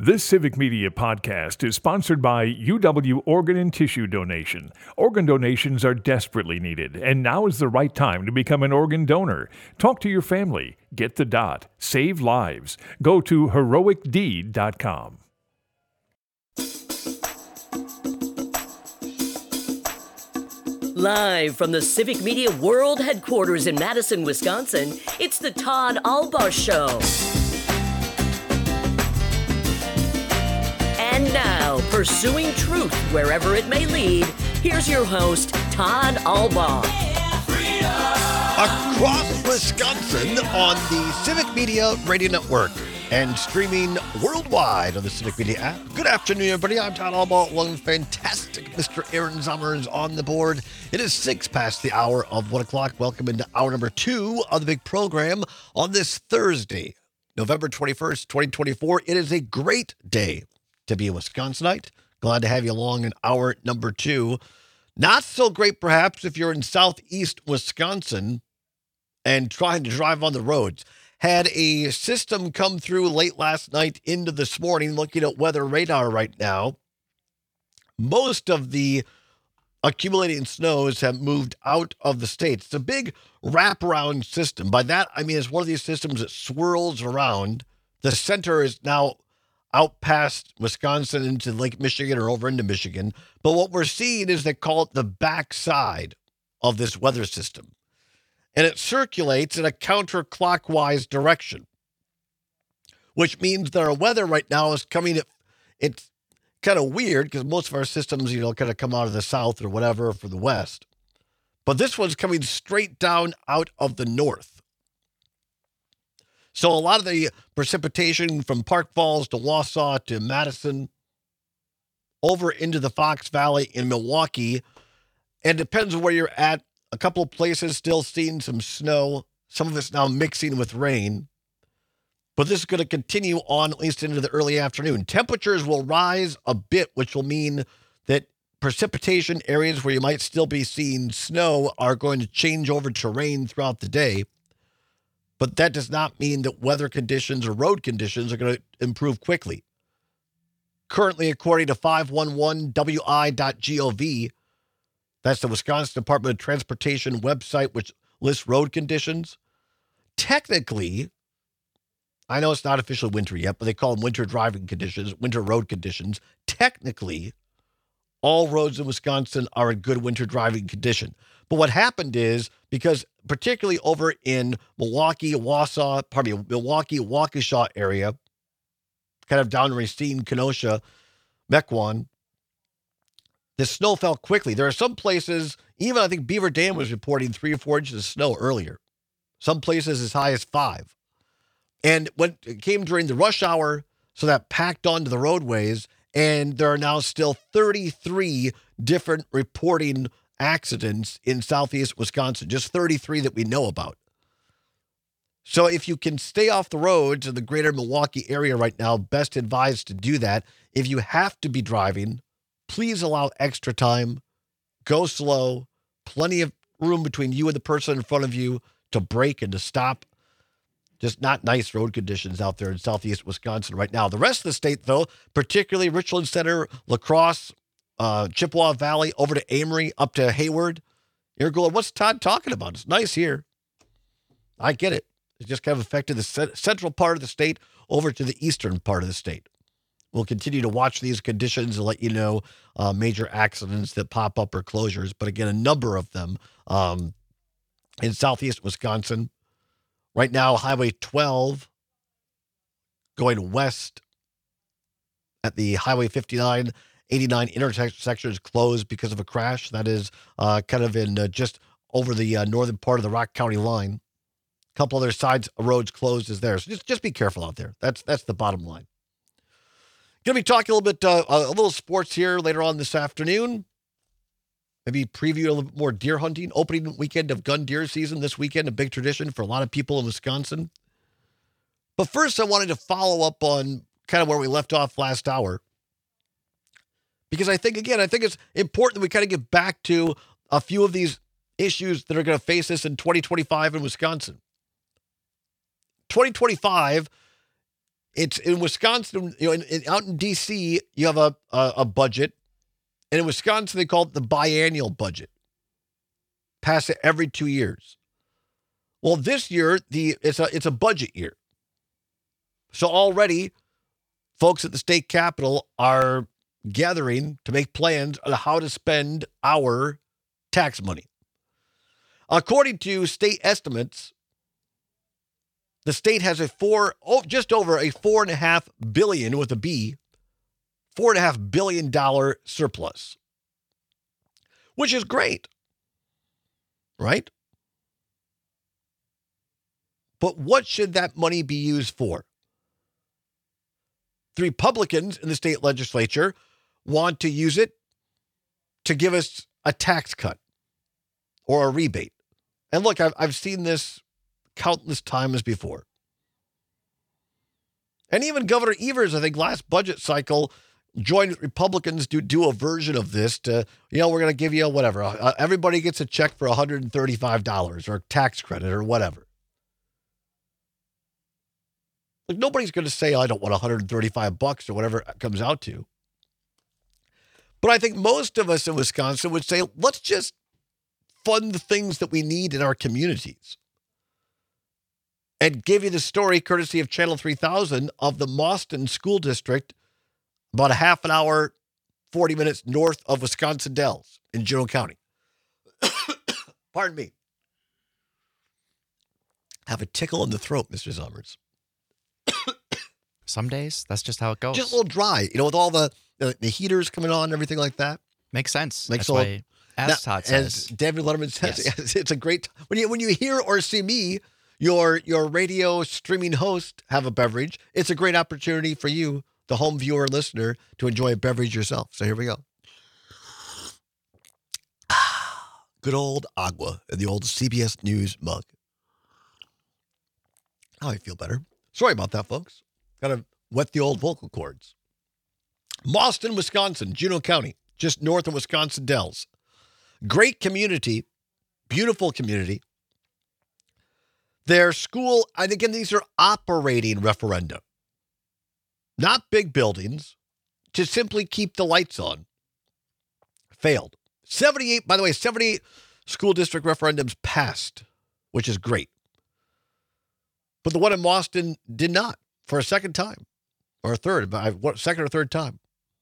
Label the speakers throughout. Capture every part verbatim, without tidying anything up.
Speaker 1: This Civic Media podcast is sponsored by U W Organ and Tissue Donation. Organ donations are desperately needed, and now is the right time to become an organ donor. Talk to your family. Get the dot. Save lives. Go to heroic deed dot com.
Speaker 2: Live from the Civic Media World Headquarters in Madison, Wisconsin, it's the Todd Albaugh Show. And now, pursuing truth wherever it may lead, here's your host, Todd Albaugh.
Speaker 3: Across Wisconsin on the Civic Media Radio Network and streaming worldwide on the Civic Media app. Good afternoon, everybody. I'm Todd Albaugh, along with fantastic Mister Aaron Zummers on the board. It is six past the hour of one o'clock. Welcome into hour number two of the big program on this Thursday, November twenty-first, twenty twenty-four. It is a great day to be a Wisconsinite. Glad to have you along in hour number two. Not so great, perhaps, if you're in southeast Wisconsin and trying to drive on the roads. Had a system come through late last night into this morning, looking at weather radar right now. Most of the accumulating snows have moved out of the state. It's a big wraparound system. By that, I mean it's one of these systems that swirls around. The center is now out past Wisconsin into Lake Michigan or over into Michigan. But what we're seeing is they call it the backside of this weather system. And it circulates in a counterclockwise direction, which means that our weather right now is coming at, it's kind of weird because most of our systems, you know, kind of come out of the south or whatever for the west. But this one's coming straight down out of the north. So a lot of the precipitation from Park Falls to Wausau to Madison over into the Fox Valley in Milwaukee, and depends on where you're at. A couple of places still seeing some snow. Some of it's now mixing with rain. But this is going to continue on at least into the early afternoon. Temperatures will rise a bit, which will mean that precipitation areas where you might still be seeing snow are going to change over to rain throughout the day. But that does not mean that weather conditions or road conditions are going to improve quickly. Currently, according to five one one W I dot gov, that's the Wisconsin Department of Transportation website, which lists road conditions. Technically, I know it's not officially winter yet, but they call them winter driving conditions, winter road conditions. Technically, all roads in Wisconsin are in good winter driving condition. But what happened is, because particularly over in Milwaukee, Wausau, pardon me, Milwaukee, Waukesha area, kind of down Racine, Kenosha, Mequon, the snow fell quickly. There are some places, even I think Beaver Dam was reporting three or four inches of snow earlier. Some places as high as five. And when it came during the rush hour, so that packed onto the roadways, and there are now still thirty-three different reporting accidents in southeast Wisconsin, just thirty-three that we know about. So if you can stay off the roads in the greater Milwaukee area right now, best advised to do that. If you have to be driving, please allow extra time. Go slow. Plenty of room between you and the person in front of you to brake and to stop. Just not nice road conditions out there in southeast Wisconsin right now. The rest of the state, though, particularly Richland Center, La Crosse, uh, Chippewa Valley, over to Amory, up to Hayward, you're going, what's Todd talking about? It's nice here. I get it. It just kind of affected the cent- central part of the state over to the eastern part of the state. We'll continue to watch these conditions and let you know uh, major accidents that pop up or closures. But again, a number of them um, in southeast Wisconsin. Right now, Highway twelve going west at the Highway fifty-nine eighty-nine intersection is closed because of a crash. That is uh, kind of in uh, just over the uh, northern part of the Rock County line. A couple other sides of roads closed is there. So just, just be careful out there. That's that's the bottom line. Going to be talking a little bit, uh, a little sports here later on this afternoon. Maybe preview a little bit more deer hunting. Opening weekend of gun deer season this weekend, a big tradition for a lot of people in Wisconsin. But first, I wanted to follow up on kind of where we left off last hour. Because I think, again, I think it's important that we kind of get back to a few of these issues that are going to face us in twenty twenty-five in Wisconsin. twenty twenty-five It's in Wisconsin, you know, in, in, out in D C, you have a, a a budget. And in Wisconsin, they call it the biennial budget. Pass it every two years. Well, this year, the it's a it's a budget year. So already, folks at the state capitol are gathering to make plans on how to spend our tax money. According to state estimates, the state has a four, oh, just over a four and a half billion with a B, four and a half billion dollar surplus, which is great, right? But what should that money be used for? The Republicans in the state legislature want to use it to give us a tax cut or a rebate. And look, I've, I've seen this countless times before. And even Governor Evers, I think last budget cycle, joined Republicans to do a version of this to, you know, we're going to give you whatever. Uh, everybody gets a check for one hundred thirty-five dollars or a tax credit or whatever. Like nobody's going to say, I don't want one hundred thirty-five bucks or whatever it comes out to. But I think most of us in Wisconsin would say, let's just fund the things that we need in our communities. And give you the story, courtesy of Channel three thousand, of the Mauston School District, about a half an hour, forty minutes north of Wisconsin Dells in Juneau County. Pardon me. Have a tickle in the throat, Mister Summers.
Speaker 4: Some days, that's just how it goes.
Speaker 3: Just a little dry, you know, with all the the, the heaters coming on and everything like that.
Speaker 4: Makes sense.
Speaker 3: Makes
Speaker 4: that's
Speaker 3: a
Speaker 4: why, as
Speaker 3: now,
Speaker 4: Todd says.
Speaker 3: As David Letterman says,
Speaker 4: Yes.
Speaker 3: It's a great, when you when you hear or see me, your your radio streaming host, have a beverage, it's a great opportunity for you, the home viewer listener, to enjoy a beverage yourself. So here we go. Good old agua in the old C B S News mug. Now I feel better. Sorry about that, folks. Got to wet the old vocal cords. Mauston, Wisconsin, Juneau County, just north of Wisconsin Dells. Great community, beautiful community. Their school, and again, these are operating referenda. Not big buildings, to simply keep the lights on. Failed. seventy-eight, by the way, seventy-eight school district referendums passed, which is great. But the one in Mauston did not for a second time, or a third, but second or third time.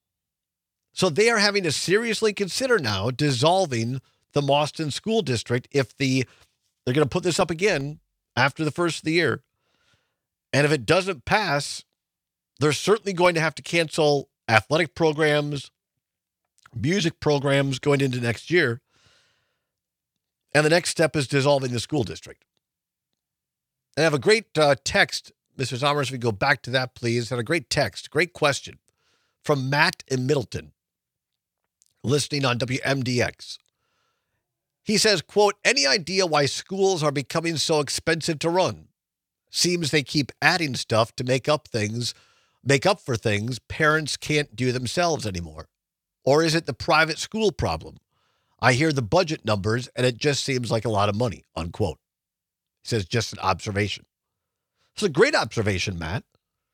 Speaker 3: So they are having to seriously consider now dissolving the Mauston School District if the they're going to put this up again after the first of the year. And if it doesn't pass, they're certainly going to have to cancel athletic programs, music programs going into next year. And the next step is dissolving the school district. And I have a great uh, text, Mister Sommers, if we go back to that, please. Had a great text, great question from Matt in Middleton, listening on W M D X. He says, quote, any idea why schools are becoming so expensive to run? Seems they keep adding stuff to make up things, make up for things parents can't do themselves anymore. Or is it the private school problem? I hear the budget numbers and it just seems like a lot of money, unquote. He says, just an observation. It's a great observation, Matt.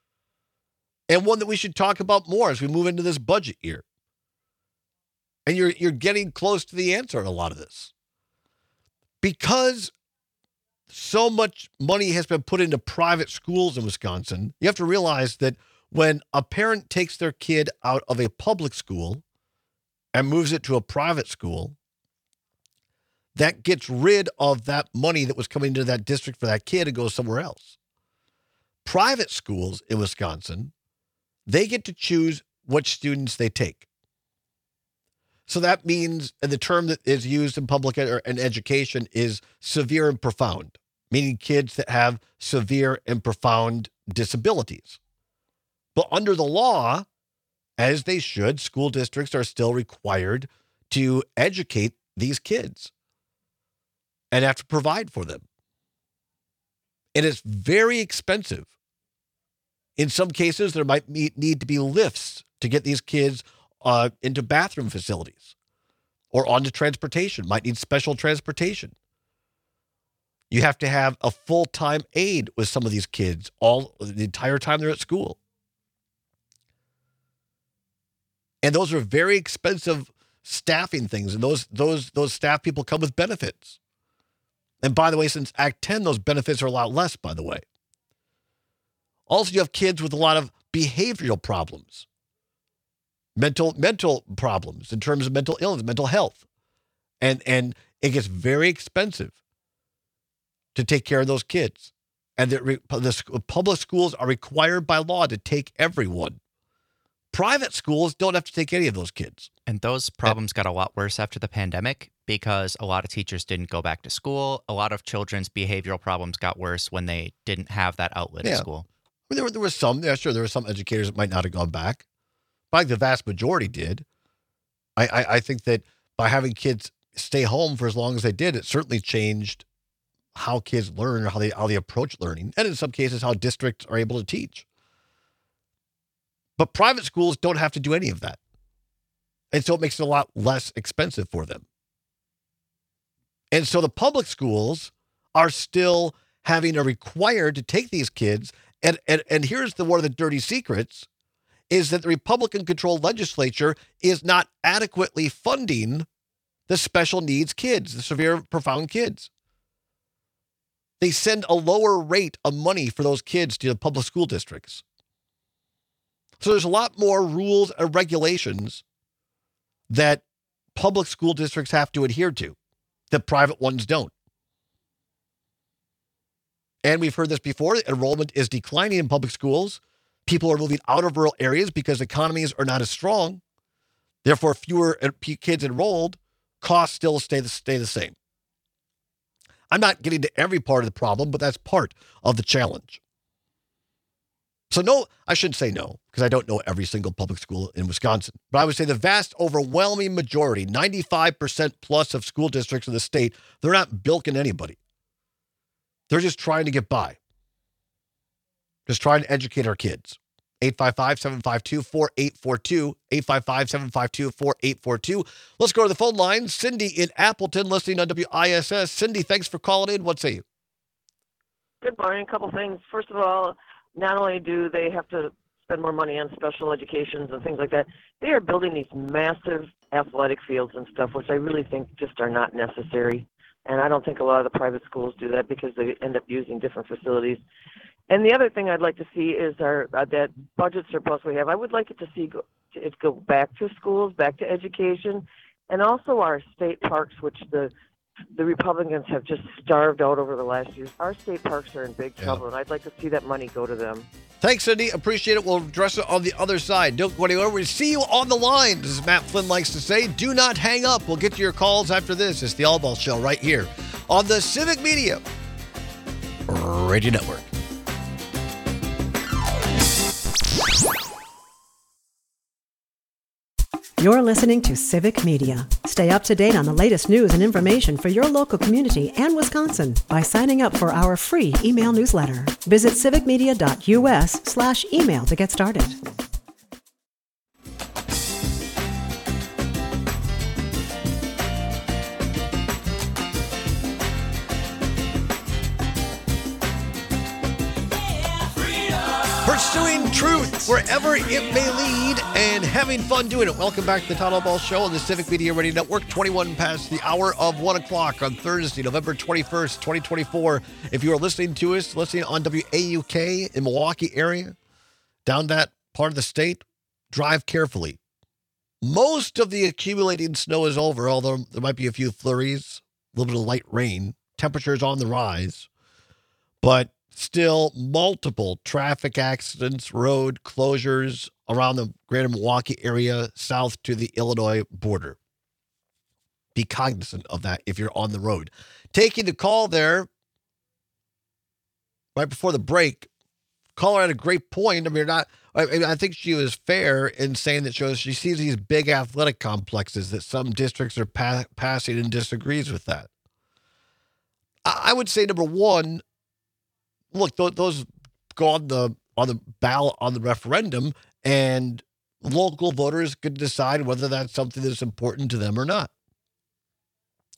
Speaker 3: And one that we should talk about more as we move into this budget year. And you're you're getting close to the answer in a lot of this. Because so much money has been put into private schools in Wisconsin, you have to realize that when a parent takes their kid out of a public school and moves it to a private school, that gets rid of that money that was coming into that district for that kid and goes somewhere else. Private schools in Wisconsin, they get to choose which students they take. So that means, and the term that is used in public ed- or in education is severe and profound, meaning kids that have severe and profound disabilities. But under the law, as they should, school districts are still required to educate these kids and have to provide for them. And it's very expensive. In some cases, there might need to be lifts to get these kids uh, into bathroom facilities or onto transportation, might need special transportation. You have to have a full-time aide with some of these kids all the entire time they're at school. And those are very expensive staffing things. And those those those staff people come with benefits. And by the way, since Act ten, those benefits are a lot less, by the way. Also, you have kids with a lot of behavioral problems, mental mental problems in terms of mental illness, mental health. And, and it gets very expensive to take care of those kids. And the, the public schools are required by law to take everyone. Private schools don't have to take any of those kids.
Speaker 4: And those problems got a lot worse after the pandemic because a lot of teachers didn't go back to school. A lot of children's behavioral problems got worse when they didn't have that outlet
Speaker 3: Yeah.
Speaker 4: at school.
Speaker 3: I mean, there, were, there was some, yeah, sure, there were some educators that might not have gone back. But I think the vast majority did. I, I, I think that by having kids stay home for as long as they did, it certainly changed how kids learn, how they how they approach learning, and in some cases, how districts are able to teach. But private schools don't have to do any of that. And so it makes it a lot less expensive for them. And so the public schools are still having a required to take these kids. And, and, and here's the one of the dirty secrets, is that the Republican-controlled legislature is not adequately funding the special needs kids, the severe, profound kids. They send a lower rate of money for those kids to the public school districts. So there's a lot more rules and regulations that public school districts have to adhere to that private ones don't. And we've heard this before. Enrollment is declining in public schools. People are moving out of rural areas because economies are not as strong. Therefore, fewer kids enrolled. Costs still stay the, stay the same. I'm not getting to every part of the problem, but that's part of the challenge. So no, I shouldn't say no, because I don't know every single public school in Wisconsin. But I would say the vast overwhelming majority, ninety-five percent plus of school districts in the state, they're not bilking anybody. They're just trying to get by. Just trying to educate our kids. eight five five, seven five two, four eight four two, eight five five, seven five two, four eight four two. Let's go to the phone line. Cindy in Appleton, listening on W I S S. Cindy, thanks for calling in. What say you?
Speaker 5: Good morning. A couple things. First of all, not only do they have to spend more money on special educations and things like that, they are building these massive athletic fields and stuff, which I really think just are not necessary. And I don't think a lot of the private schools do that because they end up using different facilities. And the other thing I'd like to see is our uh, that budget surplus we have. I would like it to see go, to, it go back to schools, back to education, and also our state parks, which the the Republicans have just starved out over the last years. Our state parks are in big trouble, yeah. And I'd like to see that money go to them.
Speaker 3: Thanks, Cindy. Appreciate it. We'll address it on the other side. Don't go anywhere. We'll see you on the line. As Matt Flynn likes to say, do not hang up. We'll get to your calls after this. It's the All Ball Show right here on the Civic Media Radio Network.
Speaker 6: You're listening to Civic Media. Stay up to date on the latest news and information for your local community and Wisconsin by signing up for our free email newsletter. Visit civicmedia.us slash email to get started.
Speaker 3: Pursuing truth wherever it may lead and having fun doing it. Welcome back to the Todd Ball Show on the Civic Media Radio Network. twenty-one past the hour of one o'clock on Thursday, November twenty-first, twenty twenty-four. If you are listening to us, listening on W A U K in Milwaukee area, down that part of the state, drive carefully. Most of the accumulating snow is over, although there might be a few flurries, a little bit of light rain. Temperatures on the rise, but still multiple traffic accidents, road closures around the greater Milwaukee area, south to the Illinois border. Be cognizant of that if you're on the road. Taking the call there right before the break, caller had a great point. I mean, not. I, mean, I think she was fair in saying that she, she sees these big athletic complexes that some districts are pa- passing and disagrees with that. I, I would say, number one, look, th- those go on the on the ballot on the referendum, and local voters could decide whether that's something that's important to them or not.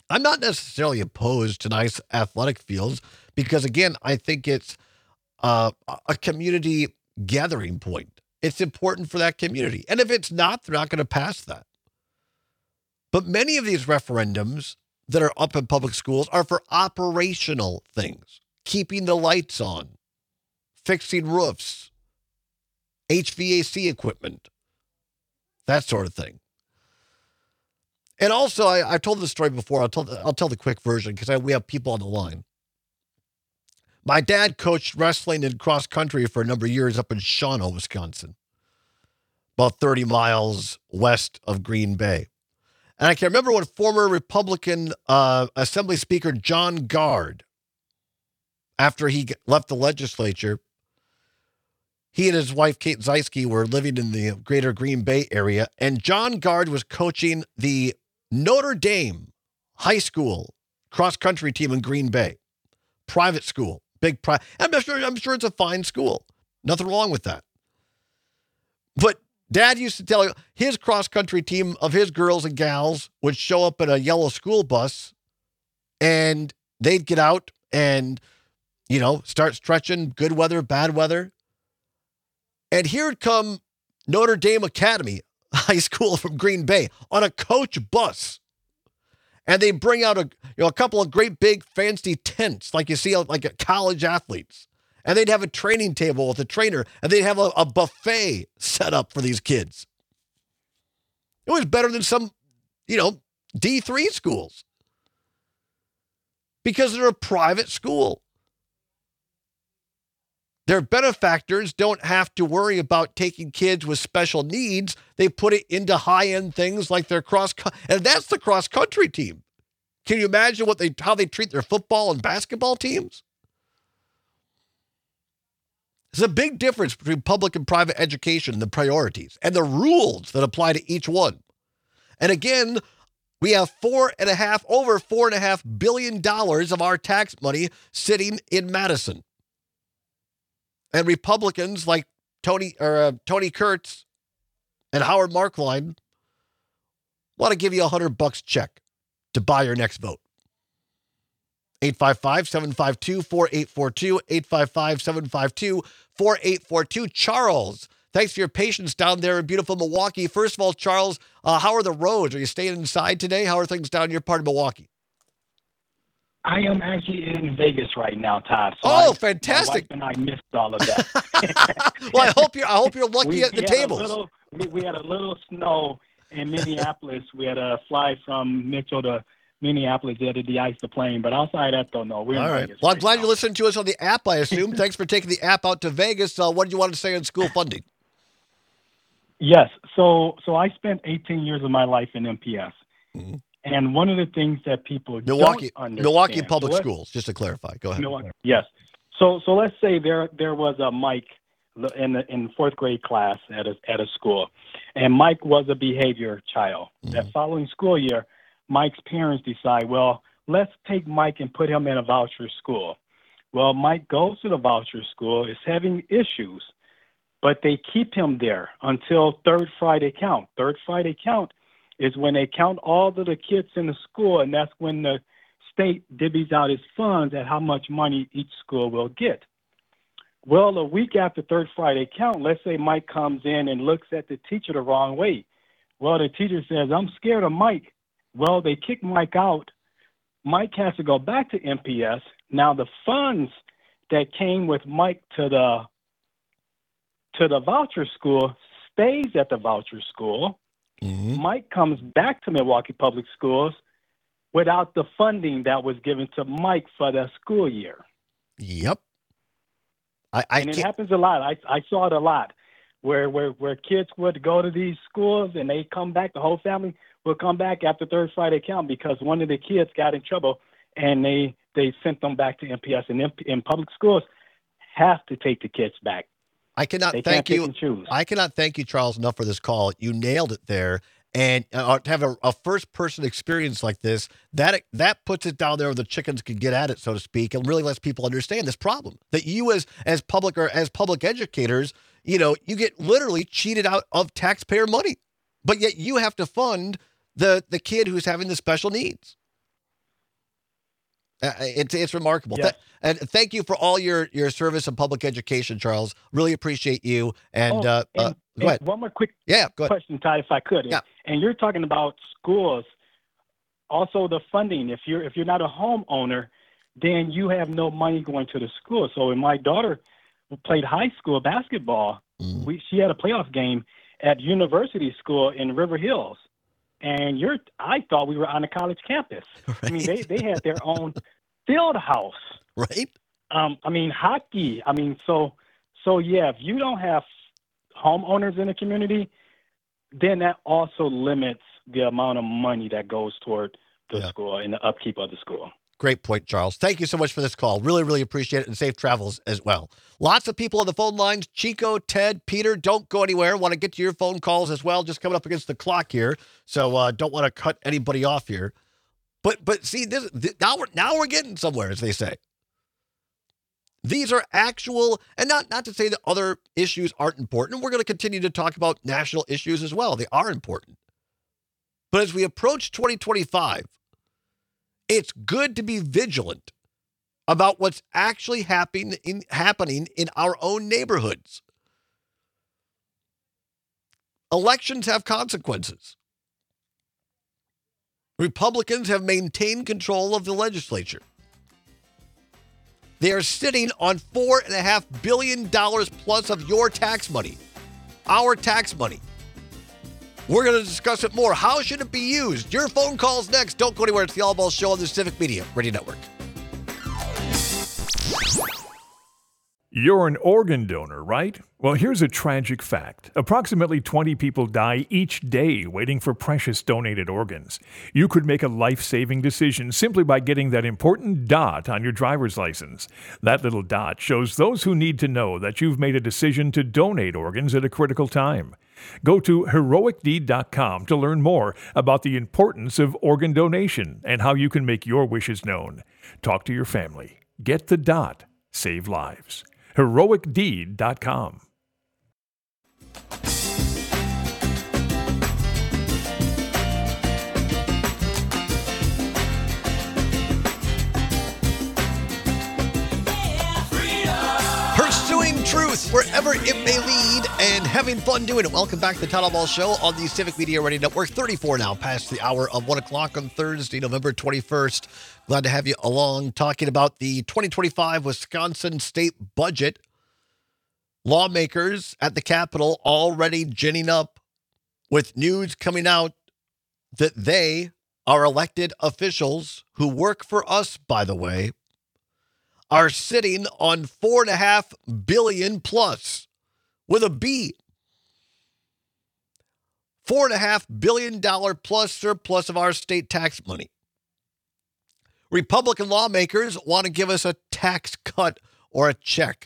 Speaker 3: I'm not necessarily opposed to nice athletic fields because, again, I think it's uh, a community gathering point. It's important for that community. And if it's not, they're not going to pass that. But many of these referendums that are up in public schools are for operational things, keeping the lights on, fixing roofs, H V A C equipment, that sort of thing. And also, I, I've told this story before. I'll tell, I'll tell the quick version because we have people on the line. My dad coached wrestling and cross country for a number of years up in Shawano, Wisconsin, about thirty miles west of Green Bay. And I can remember when former Republican uh, Assembly Speaker John Gard, after he left the legislature, he and his wife, Kate Zeisky, were living in the greater Green Bay area, and John Gard was coaching the Notre Dame high school cross-country team in Green Bay. Private school, big private. I'm sure, I'm sure it's a fine school. Nothing wrong with that. But Dad used to tell you his cross-country team of his girls and gals would show up in a yellow school bus, and they'd get out and, you know, start stretching, good weather, bad weather. And here'd come Notre Dame Academy High School from Green Bay on a coach bus. And they bring out a, you know, a couple of great big fancy tents like you see like at college athletes. And they'd have a training table with a trainer, and they'd have a, a buffet set up for these kids. It was better than some, you know, D three schools because they're a private school. Their benefactors don't have to worry about taking kids with special needs. They put it into high-end things like their cross, and that's the cross-country team. Can you imagine what they how they treat their football and basketball teams? There's a big difference between public and private education and the priorities and the rules that apply to each one. And again, we have four and a half, over four and a half billion dollars of our tax money sitting in Madison. And Republicans like Tony or uh, Tony Kurtz and Howard Markline want to give you a hundred bucks check to buy your next vote. eight five five, seven five two, four eight four two, eight five five, seven five two, four eight four two. Charles, thanks for your patience down there in beautiful Milwaukee. First of all, Charles, uh, how are the roads? Are you staying inside today? How are things down in your part of Milwaukee?
Speaker 7: I am actually in Vegas right now, Todd. So
Speaker 3: oh,
Speaker 7: I,
Speaker 3: fantastic!
Speaker 7: My wife and I missed all of that.
Speaker 3: Well, I hope you're. I hope you're lucky
Speaker 7: we,
Speaker 3: at the
Speaker 7: we
Speaker 3: tables.
Speaker 7: Little, we, we had a little snow in Minneapolis. We had a fly from Mitchell to Minneapolis. They had to de-ice the plane, but outside that, don't know. We're
Speaker 3: all
Speaker 7: in
Speaker 3: right.
Speaker 7: Vegas
Speaker 3: Well, I'm
Speaker 7: right
Speaker 3: glad
Speaker 7: now.
Speaker 3: you're listening to us on the app. I assume. Thanks for taking the app out to Vegas. Uh, what did you want to say on school funding?
Speaker 7: Yes. So, so I spent eighteen years of my life in M P S.
Speaker 3: Mm-hmm.
Speaker 7: And one of the things that people
Speaker 3: Milwaukee,
Speaker 7: don't understand,
Speaker 3: Milwaukee Public
Speaker 7: what,
Speaker 3: Schools, just to clarify. Go ahead.
Speaker 7: Milwaukee, yes. So, so let's say there there was a Mike in the in fourth grade class at a at a school, and Mike was a behavior child. Mm-hmm. That following school year, Mike's parents decide, well, let's take Mike and put him in a voucher school. Well, Mike goes to the voucher school, is having issues, but they keep him there until third Friday count. Third Friday count is when they count all of the kids in the school, and that's when the state divvies out its funds at how much money each school will get. Well, a week after third Friday count, let's say Mike comes in and looks at the teacher the wrong way. Well, the teacher says, I'm scared of Mike. Well, they kick Mike out. Mike has to go back to M P S. Now, the funds that came with Mike to the to the voucher school stays at the voucher school. Mm-hmm. Mike comes back to Milwaukee Public Schools without the funding that was given to Mike for the school year.
Speaker 3: Yep. I, I
Speaker 7: and it
Speaker 3: can't...
Speaker 7: happens a lot. I, I saw it a lot where, where where kids would go to these schools and they come back, the whole family will come back after third Friday count because one of the kids got in trouble and they, they sent them back to M P S. And in, in public schools have to take the kids back.
Speaker 3: I cannot
Speaker 7: they
Speaker 3: thank you.
Speaker 7: Choose.
Speaker 3: I cannot thank you, Charles, enough for this call. You nailed it there. And uh, to have a, a first-person experience like this, that that puts it down there where the chickens can get at it, so to speak, and really lets people understand this problem. That you, as as public or as public educators, you know, you get literally cheated out of taxpayer money, but yet you have to fund the the kid who's having the special needs. Uh, it's it's remarkable.
Speaker 7: Yes.
Speaker 3: Th- and thank you for all your, your service in public education, Charles. Really appreciate you. And,
Speaker 7: Oh,
Speaker 3: uh,
Speaker 7: and,
Speaker 3: uh, go
Speaker 7: and
Speaker 3: ahead.
Speaker 7: one more quick
Speaker 3: Yeah, go ahead.
Speaker 7: question, Todd, if I could.
Speaker 3: Yeah.
Speaker 7: And you're talking about schools, also the funding. If you're if you're not a homeowner, then you have no money going to the school. So when my daughter played high school basketball,
Speaker 3: Mm.
Speaker 7: we she had a playoff game at University School in River Hills, and you're I thought we were on a college campus. I mean, they they had their own field house.
Speaker 3: Right?
Speaker 7: Um, I mean, hockey. I mean, so so yeah. If you don't have homeowners in the community, then that also limits the amount of money that goes toward the
Speaker 3: Yeah.
Speaker 7: school and the upkeep of the school.
Speaker 3: Great point, Charles. Thank you so much for this call. Really, really appreciate it, and safe travels as well. Lots of people on the phone lines. Chico, Ted, Peter, don't go anywhere. Want to get to your phone calls as well. Just coming up against the clock here, so uh, don't want to cut anybody off here. But but see, this, th- now we're now we're getting somewhere, as they say. These are actual, and not not to say that other issues aren't important. We're going to continue to talk about national issues as well. They are important. But as we approach twenty twenty-five, it's good to be vigilant about what's actually happening in, happening in our own neighborhoods. Elections have consequences. Republicans have maintained control of the legislature. They are sitting on four and a half billion dollars plus of your tax money, our tax money. We're going to discuss it more. How should it be used? Your phone calls next. Don't go anywhere. It's the All Ball Show on the Civic Media Radio Network.
Speaker 1: You're an organ donor, right? Well, here's a tragic fact. Approximately twenty people die each day waiting for precious donated organs. You could make a life-saving decision simply by getting that important dot on your driver's license. That little dot shows those who need to know that you've made a decision to donate organs at a critical time. Go to heroic deed dot com to learn more about the importance of organ donation and how you can make your wishes known. Talk to your family. Get the dot. Save lives. heroic deed dot com.
Speaker 3: Pursuing truth wherever it may lead and having fun doing it. Welcome back to the Todd Ball Show on the Civic Media Radio Network. thirty-four now past the hour of one o'clock on Thursday, November twenty-first. Glad to have you along talking about the twenty twenty-five Wisconsin state budget. Lawmakers at the Capitol already ginning up with news coming out that they are elected officials who work for us, by the way, are sitting on four and a half billion plus with a B. Four and a half billion dollar plus surplus of our state tax money. Republican lawmakers want to give us a tax cut or a check.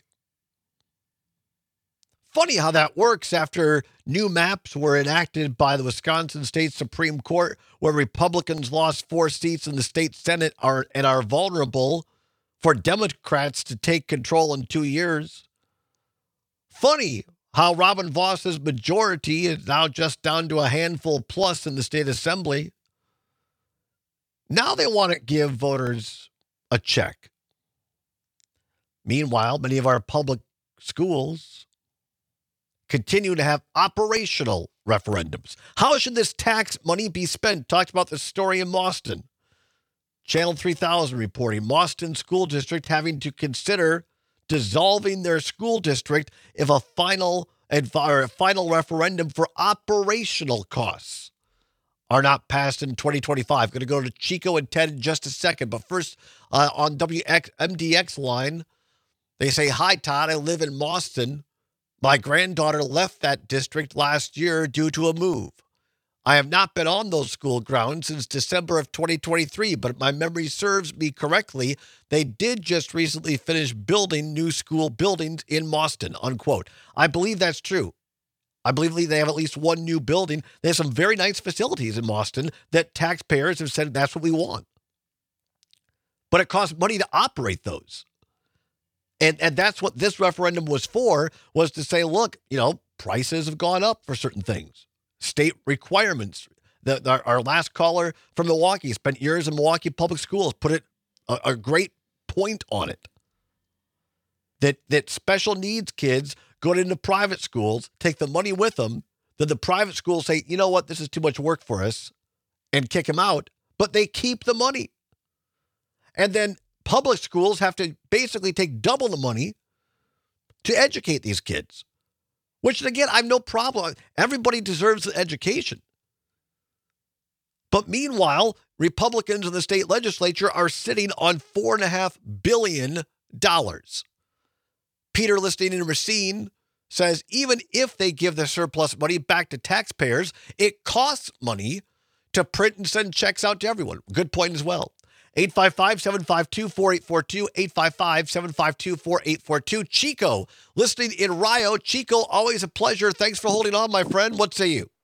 Speaker 3: Funny how that works after new maps were enacted by the Wisconsin State Supreme Court, where Republicans lost four seats in the state Senate are, and are vulnerable for Democrats to take control in two years. Funny how Robin Voss's majority is now just down to a handful plus in the state assembly. Now they want to give voters a check. Meanwhile, many of our public schools continue to have operational referendums. How should this tax money be spent? Talked about the story in Mauston. Channel three thousand reporting Mauston School District having to consider dissolving their school district if a final or a final referendum for operational costs are not passed in twenty twenty-five. Going to go to Chico and Ted in just a second. But first, uh, on W X M D X line, they say, "Hi, Todd. I live in Mauston. My granddaughter left that district last year due to a move. I have not been on those school grounds since December of twenty twenty-three, but if my memory serves me correctly, they did just recently finish building new school buildings in Mauston," unquote. I believe that's true. I believe they have at least one new building. They have some very nice facilities in Mauston that taxpayers have said that's what we want. But it costs money to operate those. And and that's what this referendum was for, was to say, look, you know, prices have gone up for certain things. State requirements. The, the, our last caller from Milwaukee spent years in Milwaukee public schools, put it a, a great point on it. That that special needs kids go into private schools, take the money with them, then the private schools say, you know what, this is too much work for us, and kick them out, but they keep the money. And then public schools have to basically take double the money to educate these kids, which, again, I have no problem. Everybody deserves an education. But meanwhile, Republicans in the state legislature are sitting on four point five billion dollars. Peter, listening in Racine, says even if they give the surplus money back to taxpayers, it costs money to print and send checks out to everyone. Good point as well. eight five five, seven five two, four eight four two, eight five five, seven five two, four eight four two. Chico, listening in Rio. Chico, always a pleasure. Thanks for holding on, my friend. What say you?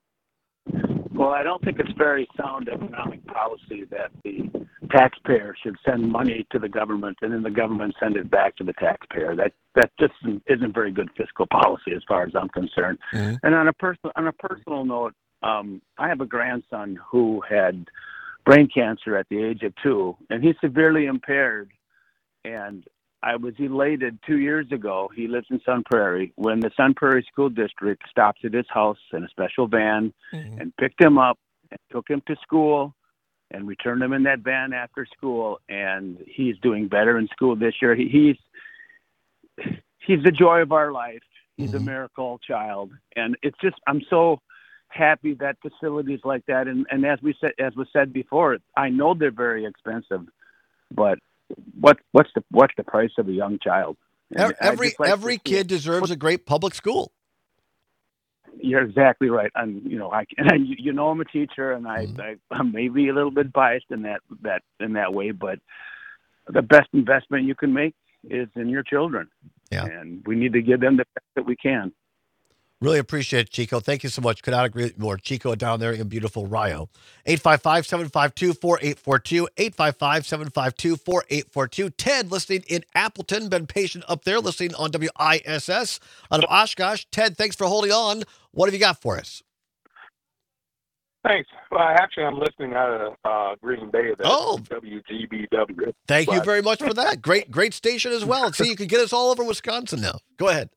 Speaker 8: Well, I don't think it's very sound economic policy that the taxpayer should send money to the government and then the government send it back to the taxpayer. That that just isn't very good fiscal policy as far as I'm concerned. Mm-hmm. And on a personal on a personal note, um, I have a grandson who had brain cancer at the age of two, and he's severely impaired. And I was elated two years ago. He lives in Sun Prairie when the Sun Prairie School District stopped at his house in a special van mm-hmm. and picked him up and took him to school and returned him in that van after school. And he's doing better in school this year. He, he's he's the joy of our life. He's mm-hmm. a miracle child, and it's just I'm so happy that facilities like that. And, and as we said, as was said before, I know they're very expensive, but what what's the what's the price of a young child?
Speaker 3: And every like every kid deserves a great public school.
Speaker 8: You're exactly right. And you know, I and I, you know I'm a teacher, and I, mm-hmm. I I'm maybe a little bit biased in that that in that way, but the best investment you can make is in your children. Yeah, and we need to give them the best that we can.
Speaker 3: Really appreciate it, Chico. Thank you so much. Could not agree more. Chico down there in beautiful Rio. eight five five, seven five two, four eight four two, eight five five, seven five two, four eight four two. Ted, listening in Appleton, been patient up there, listening on W I S S out of Oshkosh. Ted, thanks for holding on. What have you got for us?
Speaker 9: Thanks. Well, actually, I'm listening out of uh, Green Bay. That's
Speaker 3: oh,
Speaker 9: W G B W.
Speaker 3: Thank
Speaker 9: but...
Speaker 3: you very much for that. Great, great station as well. See, you can get us all over Wisconsin now. Go ahead.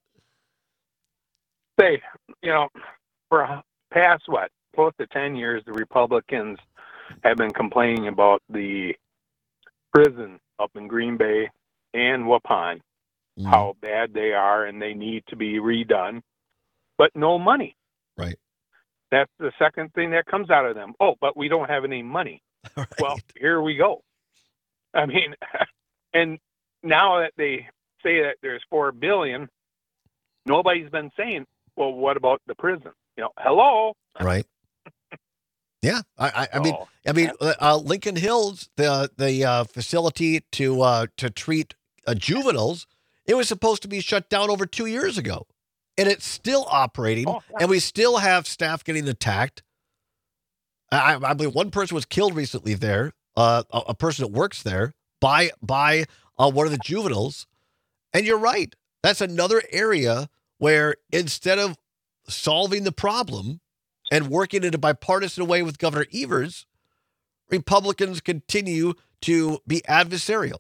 Speaker 9: Say, you know, for past, what, close to ten years, the Republicans have been complaining about the prison up in Green Bay and Waupun, mm. how bad they are and they need to be redone, but no money.
Speaker 3: Right.
Speaker 9: That's the second thing that comes out of them. Oh, but we don't have any money. Right. Well, here we go. I mean, and now that they say that there's four billion dollars, nobody's been saying, well, what about the prison? You know, hello.
Speaker 3: Right. Yeah. I, I, I mean, I mean, uh, Lincoln Hills, the the uh, facility to uh, to treat uh, juveniles, it was supposed to be shut down over two years ago, and it's still operating, oh, yeah. and we still have staff getting attacked. I, I believe one person was killed recently there, uh, a, a person that works there by by uh, one of the juveniles, and you're right. That's another area where instead of solving the problem and working in a bipartisan way with Governor Evers, Republicans continue to be adversarial.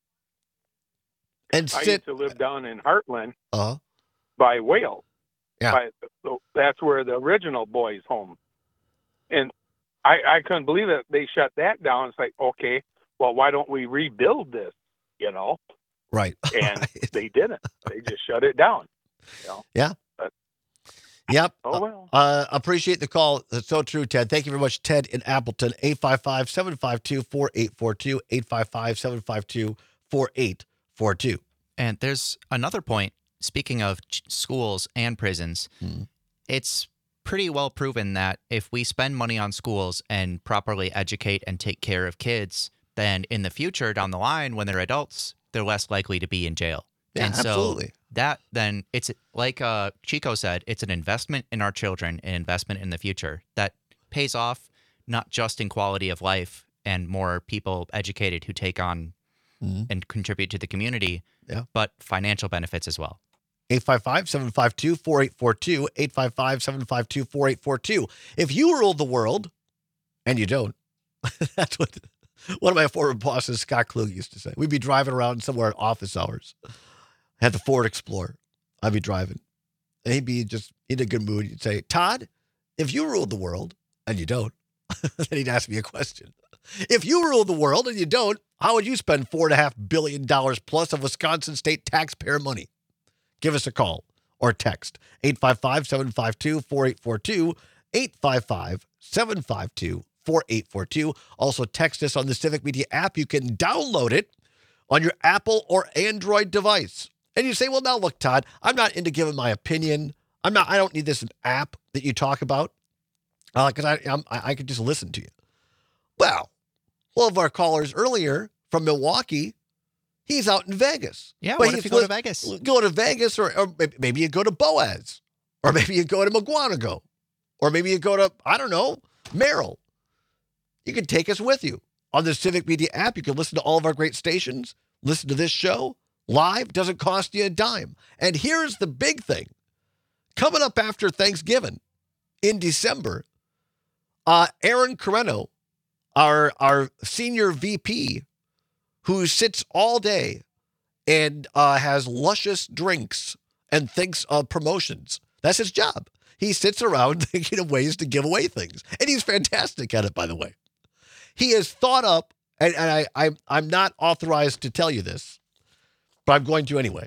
Speaker 3: And
Speaker 9: I
Speaker 3: sit,
Speaker 9: used to live down in Heartland
Speaker 3: uh,
Speaker 9: by Wales.
Speaker 3: Yeah.
Speaker 9: By, so that's where the original boys' home. And I, I couldn't believe that they shut that down. It's like, okay, well, why don't we rebuild this, you know?
Speaker 3: Right.
Speaker 9: And
Speaker 3: right.
Speaker 9: they didn't. They just shut it down. You know?
Speaker 3: Yeah.
Speaker 9: But,
Speaker 3: yep.
Speaker 9: Oh, well.
Speaker 3: Uh, appreciate the call. That's so true, Ted. Thank you very much, Ted in Appleton. eight five five, seven five two, four eight four two, eight five five, seven five two, four eight four two.
Speaker 4: And there's another point, speaking of ch- schools and prisons, hmm. it's pretty well proven that if we spend money on schools and properly educate and take care of kids, then in the future, down the line, when they're adults, they're less likely to be in jail.
Speaker 3: Yeah,
Speaker 4: and so
Speaker 3: absolutely.
Speaker 4: That then it's like uh, Chico said, it's an investment in our children, an investment in the future that pays off not just in quality of life and more people educated who take on mm-hmm. and contribute to the community,
Speaker 3: yeah.
Speaker 4: but financial benefits as well.
Speaker 3: eight five five, seven five two, four eight four two, eight five five, seven five two, four eight four two. If you ruled the world, and you don't, that's what One of my former bosses, Scott Klug, used to say, we'd be driving around somewhere at office hours. I had the Ford Explorer. I'd be driving. And he'd be just in a good mood. He'd say, Todd, if you ruled the world, and you don't, then he'd ask me a question. If you ruled the world and you don't, how would you spend four point five billion dollars plus of Wisconsin state taxpayer money? Give us a call or text eight five five, seven five two, four eight four two, eight five five, seven five two, four eight four two. Also text us on the Civic Media app. You can download it on your Apple or Android device. And you say, well, now look, Todd, I'm not into giving my opinion. I'm not, I don't need this app that you talk about because uh, I, I'm, I I could just listen to you. Well, one of our callers earlier from Milwaukee, he's out in Vegas.
Speaker 4: Yeah,
Speaker 3: but
Speaker 4: what if you go to Vegas?
Speaker 3: Go to Vegas, or, or maybe you go to Boaz, or maybe you go to McGuanago, or maybe you go to, I don't know, Merrill. You can take us with you. On the Civic Media app, you can listen to all of our great stations, listen to this show live, doesn't cost you a dime. And here's the big thing. Coming up after Thanksgiving in December, uh, Aaron Carreno, our, our senior V P, who sits all day and uh, has luscious drinks and thinks of promotions. That's his job. He sits around thinking of ways to give away things. And he's fantastic at it, by the way. He has thought up, and, and I, I, I'm not authorized to tell you this, but I'm going to anyway.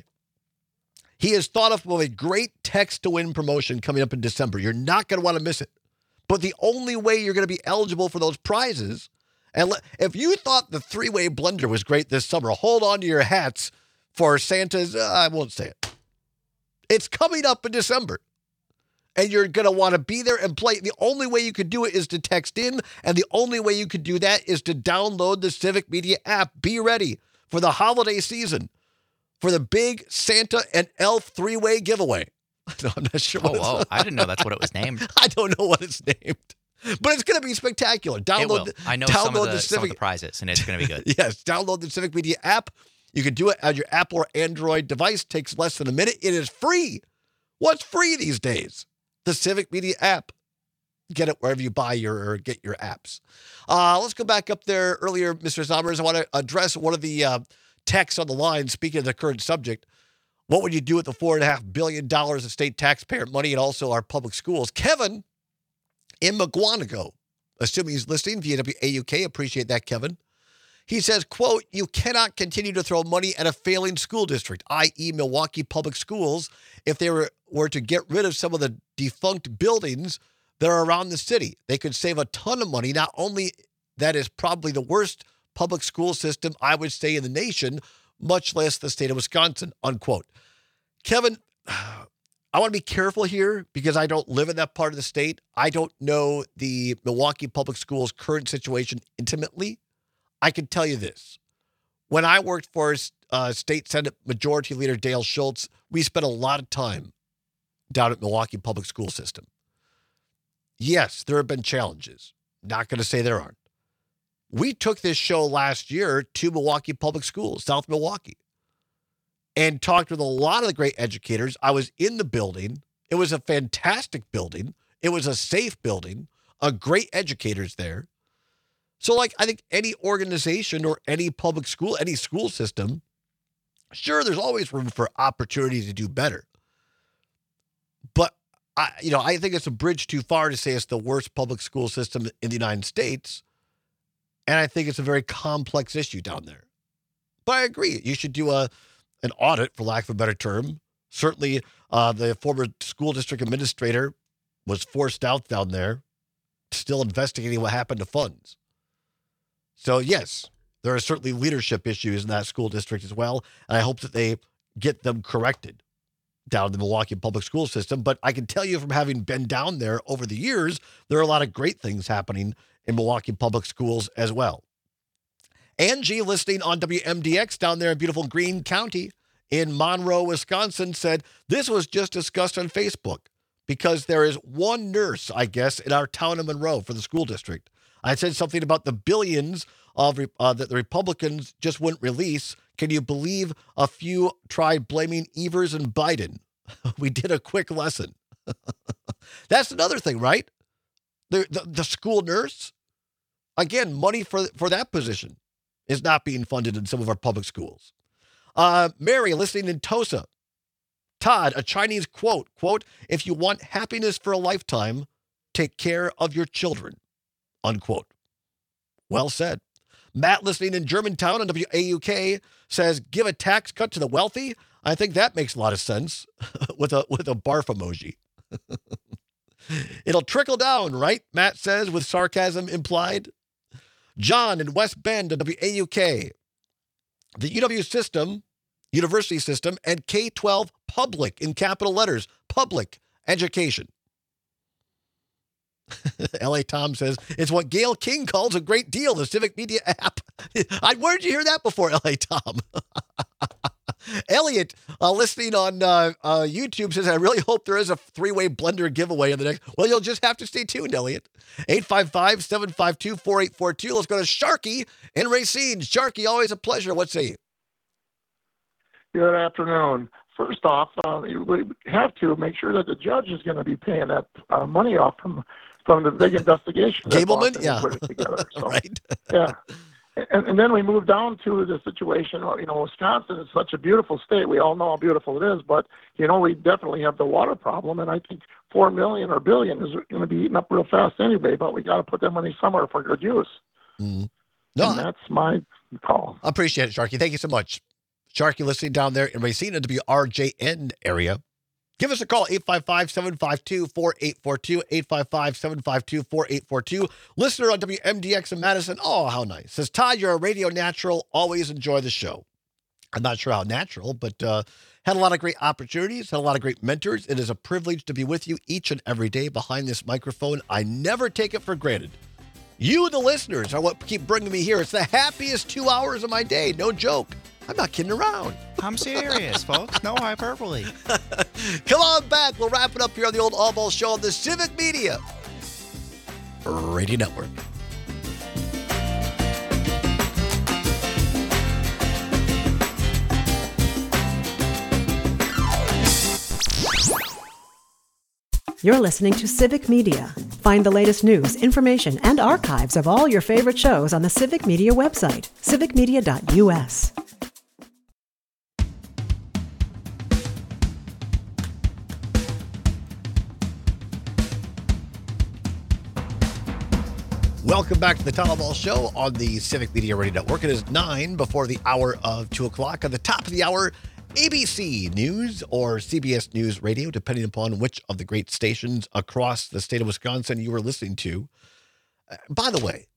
Speaker 3: He has thought up of a great text-to-win promotion coming up in December. You're not going to want to miss it. But the only way you're going to be eligible for those prizes, and le- if you thought the three-way blender was great this summer, hold on to your hats for Santa's, uh, I won't say it. It's coming up in December. And you're going to want to be there and play. The only way you could do it is to text in, and the only way you could do that is to download the Civic Media app. Be ready for the holiday season, for the big Santa and Elf three-way giveaway. No, I'm not sure.
Speaker 4: Oh,
Speaker 3: what
Speaker 4: whoa.
Speaker 3: it's
Speaker 4: I didn't know that's what it was named.
Speaker 3: I don't know what it's named, but it's going to be spectacular. Download,
Speaker 4: it will.
Speaker 3: The,
Speaker 4: I know
Speaker 3: download
Speaker 4: some of, the,
Speaker 3: the
Speaker 4: some of
Speaker 3: Civic,
Speaker 4: the prizes, and it's going to be good.
Speaker 3: Yes, download the Civic Media app. You can do it on your Apple or Android device. Takes less than a minute. It is free. What's free these days? The Civic Media app. Get it wherever you buy your or get your apps. Uh, let's go back up there earlier, Mister Sommers. I want to address one of the uh, texts on the line. Speaking of the current subject, what would you do with the four and a half billion dollars of state taxpayer money and also our public schools? Kevin in McGuanago, assuming he's listening via W A U K. Appreciate that, Kevin. He says, quote, you cannot continue to throw money at a failing school district, that is. Milwaukee Public Schools, if they were, were to get rid of some of the defunct buildings that are around the city. They could save a ton of money. Not only that is probably the worst public school system, I would say, in the nation, much less the state of Wisconsin, unquote. Kevin, I want to be careful here because I don't live in that part of the state. I don't know the Milwaukee Public Schools' current situation intimately. I can tell you this. When I worked for uh, State Senate Majority Leader Dale Schultz, we spent a lot of time down at Milwaukee Public School System. Yes, there have been challenges. Not going to say there aren't. We took this show last year to Milwaukee Public Schools, South Milwaukee, and talked with a lot of the great educators. I was in the building. It was a fantastic building. It was a safe building, a great educators there. So, like, I think any organization or any public school, any school system, sure, there's always room for opportunity to do better. But, I, you know, I think it's a bridge too far to say it's the worst public school system in the United States. And I think it's a very complex issue down there. But I agree. You should do a an audit, for lack of a better term. Certainly, uh, the former school district administrator was forced out down there, still investigating what happened to funds. So, yes, there are certainly leadership issues in that school district as well, and I hope that they get them corrected down in the Milwaukee public school system. But I can tell you from having been down there over the years, there are a lot of great things happening in Milwaukee public schools as well. Angie, listening on W M D X down there in beautiful Greene County in Monroe, Wisconsin, said, this was just discussed on Facebook because there is one nurse, I guess, in our town of Monroe for the school district. I said something about the billions of uh, that the Republicans just wouldn't release. Can you believe a few tried blaming Evers and Biden? We did a quick lesson. That's another thing, right? The, the the school nurse. Again, money for, for that position is not being funded in some of our public schools. Uh, Mary, listening in Tosa. Todd, a Chinese quote, quote, if you want happiness for a lifetime, take care of your children, unquote. Well said. Matt, listening in Germantown on W A U K, says, give a tax cut to the wealthy. I think that makes a lot of sense with a with a barf emoji. It'll trickle down, right? Matt says, with sarcasm implied. John in West Bend on W A U K. The U W system, university system, and K twelve public in capital letters, public education. L A Tom says, it's what Gail King calls a great deal, the Civic Media app. I, where did you hear that before, L A Tom? Elliot, uh, listening on uh, uh, YouTube, says, I really hope there is a three-way blender giveaway in the next. Well, you'll just have to stay tuned, Elliot. eight five five, seven five two, four eight four two. Let's go to Sharky in Racine. Sharky, always a pleasure. What say you?
Speaker 10: Good afternoon. First off, uh, we have to make sure that the judge is going to be paying that uh, money off from from the big investigation.
Speaker 3: Gableman, yeah.
Speaker 10: Put it together. So,
Speaker 3: right.
Speaker 10: Yeah. And, and then we move down to the situation, you know, Wisconsin is such a beautiful state. We all know how beautiful it is, but, you know, we definitely have the water problem. And I think four million or billion is going to be eaten up real fast anyway, but we got to put that money somewhere for good use.
Speaker 3: Mm. No,
Speaker 10: and that's my call.
Speaker 3: I appreciate it, Sharky. Thank you so much. Sharky, listening down there in Racine, the W R J N area. Give us a call, eight five five, seven five two, four eight four two, eight five five, seven five two, four eight four two. Listener on W M D X in Madison. Oh, how nice. Says, Todd, you're a radio natural. Always enjoy the show. I'm not sure how natural, but uh, had a lot of great opportunities, had a lot of great mentors. It is a privilege to be with you each and every day behind this microphone. I never take it for granted. You, the listeners, are what keep bringing me here. It's the happiest two hours of my day. No joke. I'm not kidding around.
Speaker 4: I'm serious, folks. No hyperbole.
Speaker 3: Come on back. We'll wrap it up here on the Old All Ball Show on the Civic Media Radio Network.
Speaker 6: You're listening to Civic Media. Find the latest news, information, and archives of all your favorite shows on the Civic Media website, civic media dot U S.
Speaker 3: Welcome back to the Todd Ball Show on the Civic Media Radio Network. It is nine before the hour of two o'clock. At the top of the hour, A B C News or C B S News Radio, depending upon which of the great stations across the state of Wisconsin you were listening to. Uh, by the way,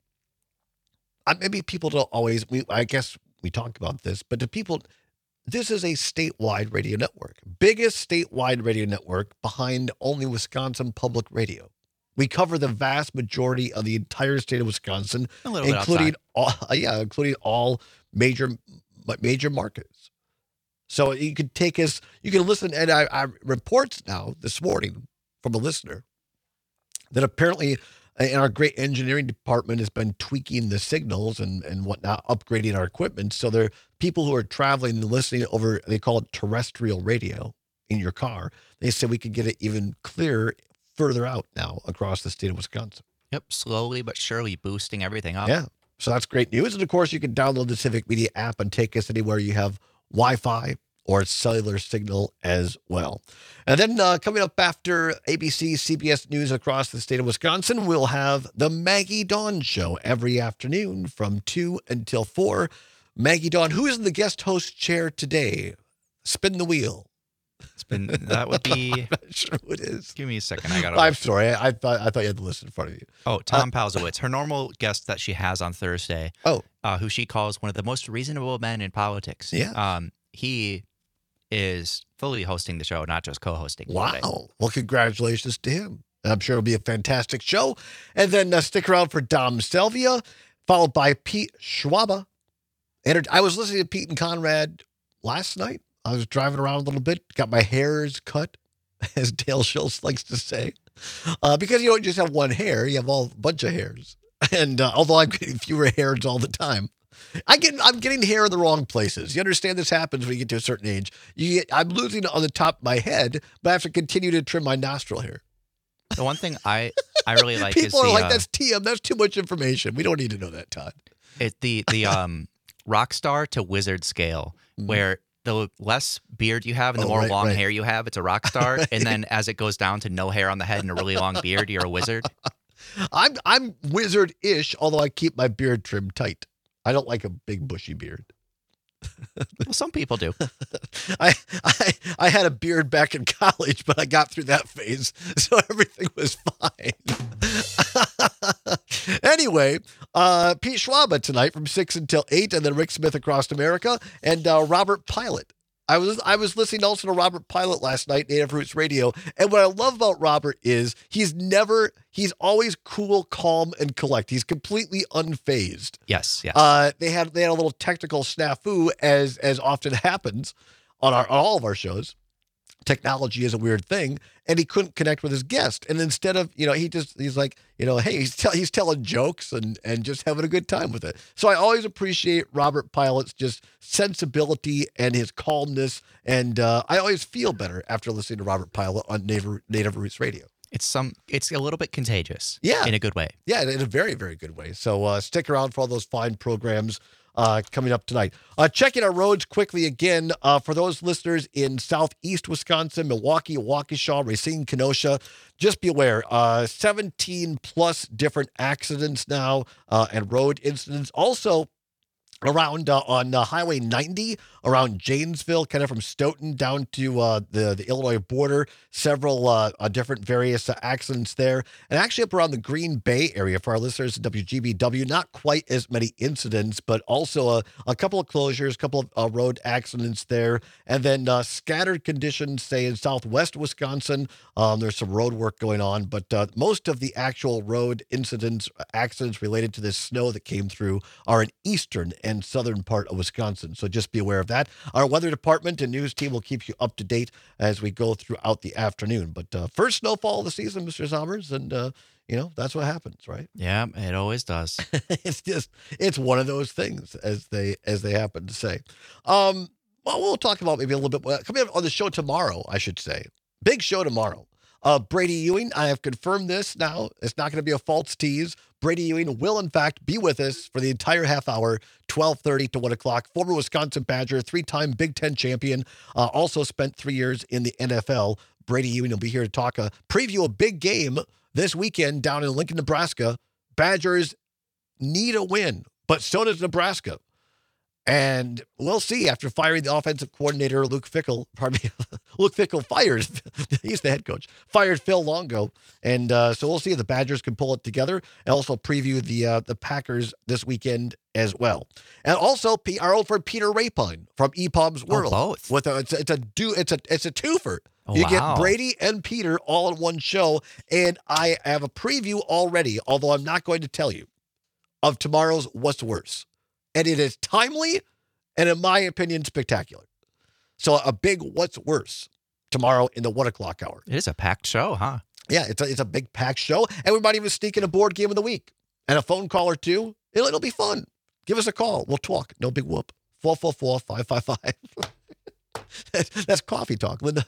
Speaker 3: uh, maybe people don't always, we, I guess we talk about this, but to people, this is a statewide radio network. Biggest statewide radio network behind only Wisconsin Public Radio. We cover the vast majority of the entire state of Wisconsin,
Speaker 4: A little bit
Speaker 3: including all, yeah, including all major major markets. So you can take us, you can listen, and I, I reports now this morning from a listener that apparently in our great engineering department has been tweaking the signals and, and whatnot, upgrading our equipment. So there are people who are traveling and listening over, they call it terrestrial radio in your car. They said we could get it even clearer further out now across the state of Wisconsin.
Speaker 4: Yep, slowly but surely boosting everything up.
Speaker 3: Yeah, so that's great news. And of course, you can download the Civic Media app and take us anywhere you have Wi-Fi or cellular signal as well. And then uh, coming up after A B C, C B S News across the state of Wisconsin, we'll have the Maggie Dawn Show every afternoon from two until four. Maggie Dawn, who is in the guest host chair today? Spin the wheel.
Speaker 4: It's been, that would be.
Speaker 3: I'm not sure who it is.
Speaker 4: Give me a second. I got
Speaker 3: I'm sorry. I, I thought I thought you had the list in front of you.
Speaker 4: Oh, Tom uh, Palzowitz. Her normal guest that she has on Thursday.
Speaker 3: Oh.
Speaker 4: Uh, who she calls one of the most reasonable men in politics.
Speaker 3: Yeah.
Speaker 4: Um, he is fully hosting the show, not just co-hosting.
Speaker 3: Wow.
Speaker 4: Today.
Speaker 3: Well, congratulations to him. I'm sure it'll be a fantastic show. And then uh, stick around for Dom Selvia, followed by Pete Schwaba. And I was listening to Pete and Conrad last night. I was driving around a little bit, got my hairs cut, as Dale Schultz likes to say, uh, because you don't just have one hair, you have all a bunch of hairs. And uh, although I'm getting fewer hairs all the time, I get, I'm getting hair in the wrong places. You understand this happens when you get to a certain age. You get, I'm losing it on the top of my head, but I have to continue to trim my nostril hair.
Speaker 4: The one thing I I really like is
Speaker 3: People are
Speaker 4: the,
Speaker 3: like,
Speaker 4: uh,
Speaker 3: that's T M. That's too much information. We don't need to know that, Todd.
Speaker 4: it the the um rock star to wizard scale, where the less beard you have and the
Speaker 3: Oh,
Speaker 4: more
Speaker 3: right,
Speaker 4: long
Speaker 3: right.
Speaker 4: hair you have, it's a rock star.
Speaker 3: Right.
Speaker 4: And then as it goes down to no hair on the head and a really long beard, you're a wizard.
Speaker 3: I'm I'm wizard-ish, although I keep my beard trimmed tight. I don't like a big bushy beard.
Speaker 4: Well, some people do.
Speaker 3: I, I I had a beard back in college, but I got through that phase, so everything was fine. Anyway, uh, Pete Schwaba tonight from six until eight, and then Rick Smith Across America, and uh, Robert Pilot. I was I was listening also to Robert Pilot last night, Native Roots Radio, and what I love about Robert is he's never, he's always cool, calm, and collect. He's completely unfazed.
Speaker 4: Yes, yes.
Speaker 3: Uh, they had they had a little technical snafu, as as often happens on our on all of our shows. Technology is a weird thing, and he couldn't connect with his guest. And instead of, you know, he just he's like, you know, hey, he's tell, he's telling jokes and and just having a good time with it. So I always appreciate Robert Pilot's just sensibility and his calmness, and uh, I always feel better after listening to Robert Pilot on Native Native Roots Radio.
Speaker 4: It's some. It's a little bit contagious.
Speaker 3: Yeah.
Speaker 4: In a good way.
Speaker 3: Yeah, in a very, very good way. So uh, stick around for all those fine programs uh, coming up tonight. Uh, checking our roads quickly again uh, for those listeners in southeast Wisconsin, Milwaukee, Waukesha, Racine, Kenosha. Just be aware, uh, seventeen plus different accidents now uh, and road incidents. Also, around uh, on uh, Highway ninety, around Janesville, kind of from Stoughton down to uh, the, the Illinois border, several uh, uh, different various uh, accidents there. And actually up around the Green Bay area for our listeners at W G B W, not quite as many incidents, but also a, a couple of closures, a couple of uh, road accidents there. And then uh, scattered conditions, say, in southwest Wisconsin. Um, there's some road work going on, but uh, most of the actual road incidents, accidents related to this snow that came through are in eastern and southern part of Wisconsin. So just be aware of that. Our weather department and news team will keep you up to date as we go throughout the afternoon. But uh, first snowfall of the season, Mister Sommers, and uh, you know, that's what happens, right?
Speaker 4: Yeah, it always does.
Speaker 3: It's just, it's one of those things, as they as they happen to say. Um, well, we'll talk about maybe a little bit more coming up on the show tomorrow, I should say. Big show tomorrow. Uh, Brady Ewing, I have confirmed this now. It's not going to be a false tease. Brady Ewing will, in fact, be with us for the entire half hour, twelve thirty to one o'clock. Former Wisconsin Badger, three-time Big Ten champion, uh, also spent three years in the N F L. Brady Ewing will be here to talk, a preview a big game this weekend down in Lincoln, Nebraska. Badgers need a win, but so does Nebraska. And we'll see after firing the offensive coordinator, Luke Fickell, pardon me, Luke Fickell fires, he's the head coach, fired Phil Longo. And uh, so we'll see if the Badgers can pull it together, and also preview the uh, the Packers this weekend as well. And also P- our old friend Peter Rapine from E P O B's World.
Speaker 4: Oh, both.
Speaker 3: With a, it's, a, it's, a do, it's, a, it's a twofer.
Speaker 4: Oh,
Speaker 3: you
Speaker 4: wow.
Speaker 3: get Brady and Peter all in one show. And I have a preview already, although I'm not going to tell you, of tomorrow's What's Worse. And it is timely and, in my opinion, spectacular. So a big What's Worse tomorrow in the one o'clock hour.
Speaker 4: It is a packed show, huh?
Speaker 3: Yeah, it's a, it's a big packed show. And we might even sneak in a board game of the week and a phone call or two. It'll, it'll be fun. Give us a call. We'll talk. No big whoop. four four four, five five five. that's, that's coffee talk, Linda.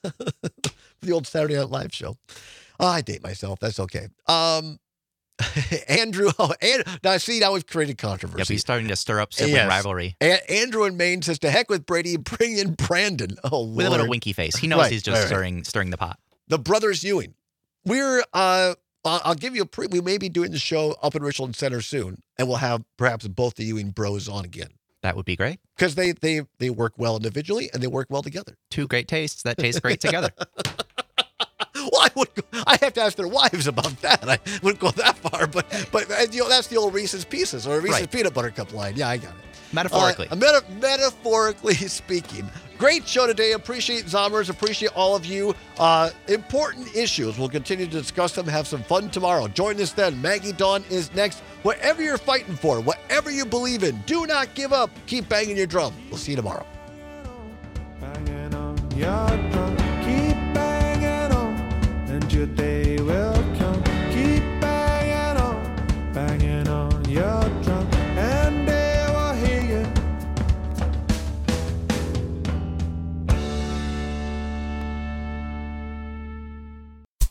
Speaker 3: The old Saturday Night Live show. Oh, I date myself. That's okay. Um, Andrew, oh, and, now see, now we've created controversy.
Speaker 4: Yep, he's starting to stir up sibling
Speaker 3: Yes.
Speaker 4: rivalry.
Speaker 3: A- Andrew in Maine says, to heck with Brady, bring in Brandon. Oh,
Speaker 4: With a
Speaker 3: Lord.
Speaker 4: little winky face. He knows
Speaker 3: Right,
Speaker 4: he's just
Speaker 3: right, right.
Speaker 4: stirring stirring the pot.
Speaker 3: The Brothers Ewing. We're, uh, I'll I'll give you a pre, we may be doing the show up in Richland Center soon, and we'll have perhaps both the Ewing bros on again.
Speaker 4: That would be great.
Speaker 3: Because they, they, they work well individually, and they work well together.
Speaker 4: Two great tastes that taste great together.
Speaker 3: Well, I would. I have to ask their wives about that. I wouldn't go that far, but but uh, you know, that's the old Reese's Pieces or Reese's
Speaker 4: Right.
Speaker 3: peanut butter cup line. Yeah, I got it.
Speaker 4: Metaphorically.
Speaker 3: Uh, meta- metaphorically speaking. Great show today. Appreciate Zommers. Appreciate all of you. Uh, important issues. We'll continue to discuss them. Have some fun tomorrow. Join us then. Maggie Dawn is next. Whatever you're fighting for, whatever you believe in, do not give up. Keep banging your drum. We'll see you tomorrow.
Speaker 11: Banging on your drum, keep banging on, and your day will come. Keep banging on, banging on your drum, and they will hear you.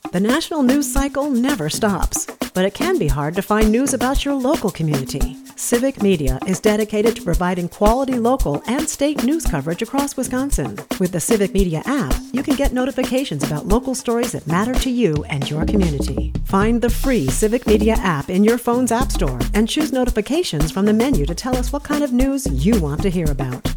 Speaker 6: The national news cycle never stops, but it can be hard to find news about your local community. Civic Media is dedicated to providing quality local and state news coverage across Wisconsin. With the Civic Media app, you can get notifications about local stories that matter to you and your community. Find the free Civic Media app in your phone's app store and choose notifications from the menu to tell us what kind of news you want to hear about.